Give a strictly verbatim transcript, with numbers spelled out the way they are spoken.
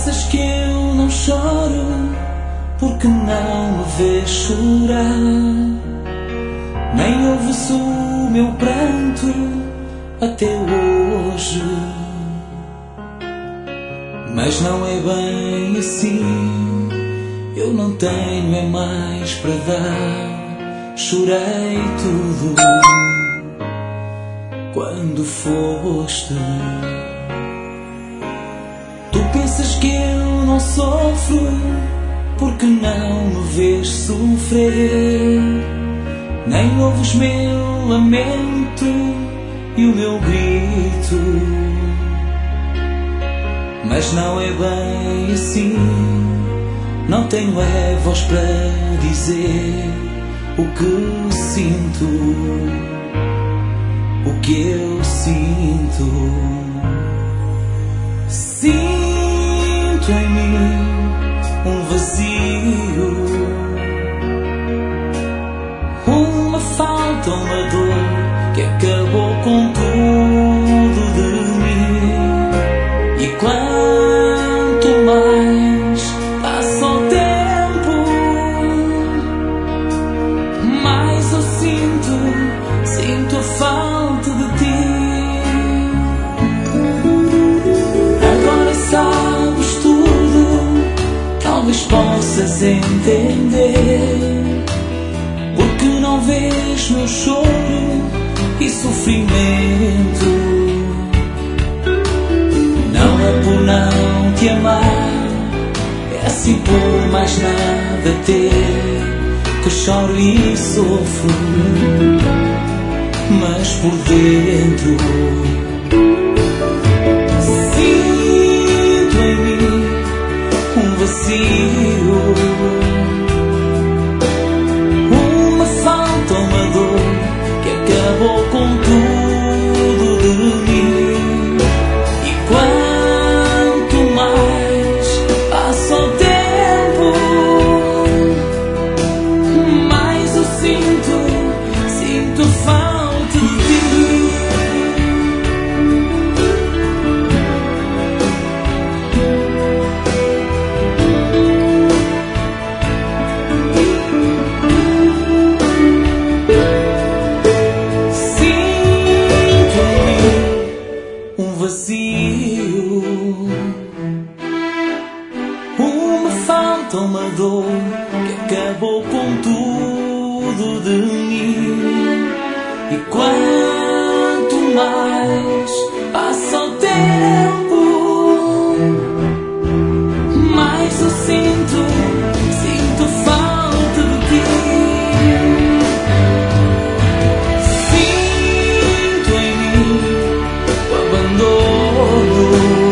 pensas que eu não choro porque não me vês chorar, nem ouves o meu pranto até hoje. Mas não é bem assim, eu não tenho é mais para dar. Chorei tudo quando foste. Tu pensas que eu não sofro porque não me vês sofrer, nem ouves meu lamento e o meu grito. Mas não é bem assim, não tenho é voz para dizer o que sinto, o que eu sinto. Sinto em mim um vazio, uma falta, uma dor que acabou com tudo de mim. E quanto mais passa o tempo, mais eu sinto, sinto a falta de ti. Agora sabes tudo, talvez possas entender, porque não vês meu choro e sofrimento. Não é por não te amar, é assim por mais nada ter, que choro e sofro, mas por dentro sinto em mim um vazio, uma falta, uma dor que acabou com tudo de mim. E quanto mais passa o tempo, mais eu sinto, sinto falta de ti. Vazio, uma falta, uma dor que acabou com tudo de mim. E quanto mais passa o tempo, mais eu sinto, sinto falta de ti. Sinto em mim o abandono,